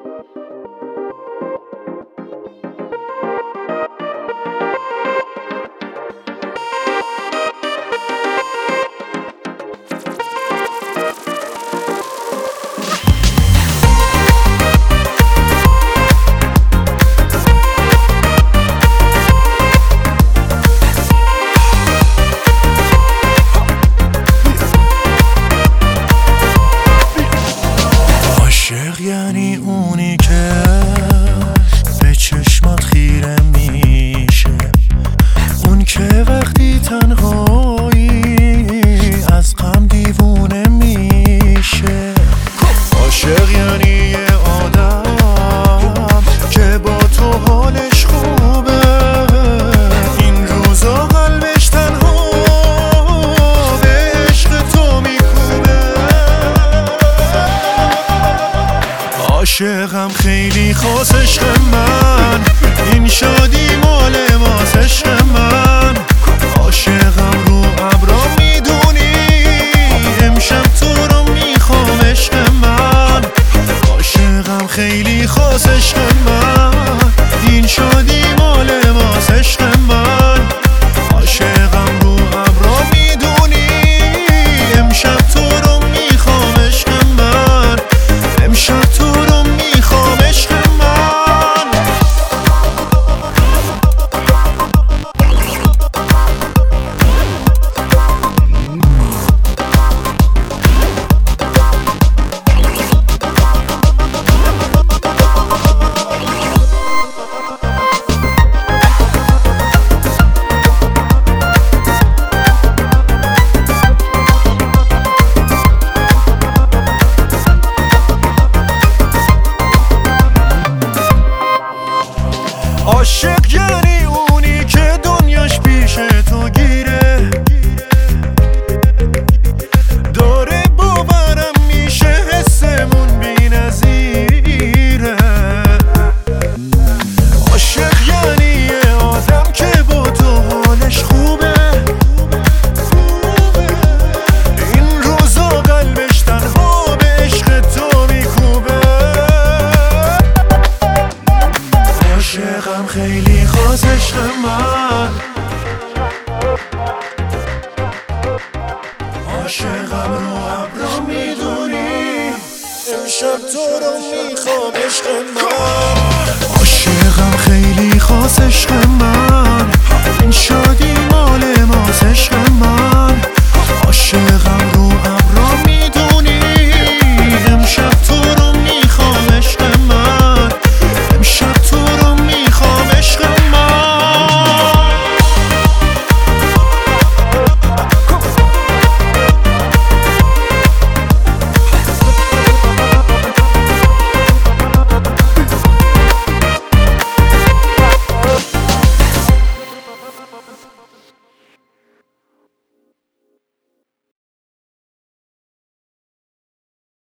عاشق یعنی اونی که به چشمات خیره میشه، اون که وقتی تنهایی از غم دیوونه میشه. عاشق یعنی یه آدم که با تو حالش خوبه، این روزا قلبش تنها به عشق تو میکوبه. عاشقم خیلی خاص عشق من، این شادی مال ماست عشق من. عاشقم رو ابرا میدونی، امشب تو رو میخوام عشق من. عاشقم خیلی خاص عشق من، این شادی مال ماست عشق من. عاشقم رو ابرا میدونی، امشب تو رو میخوام عشق من. امشب تو رو میخوام عشق من. عاشق یعنی اونی که دنیاش پیش تو گیره، داره باورم میشه حسمون بی نظیره. عاشق یعنی یه آدم که با تو حالش خوبه، این روزا قلبش تنها به عشق تو میکوبه. عاشقم خیلی خاص عشق من، عاشقم رو ابرا میدونی، امشب تو رو میخوام عشق من. عاشقم خیلی خاص عشق